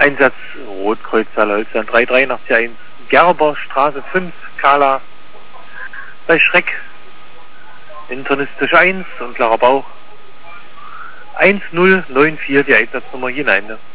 Einsatz Rotkreuz Saarholzland 38381 Gerber Straße 5 Kala bei Schreck. Internistisch 1 und klarer Bauch. 1094 die Einsatznummer hinein.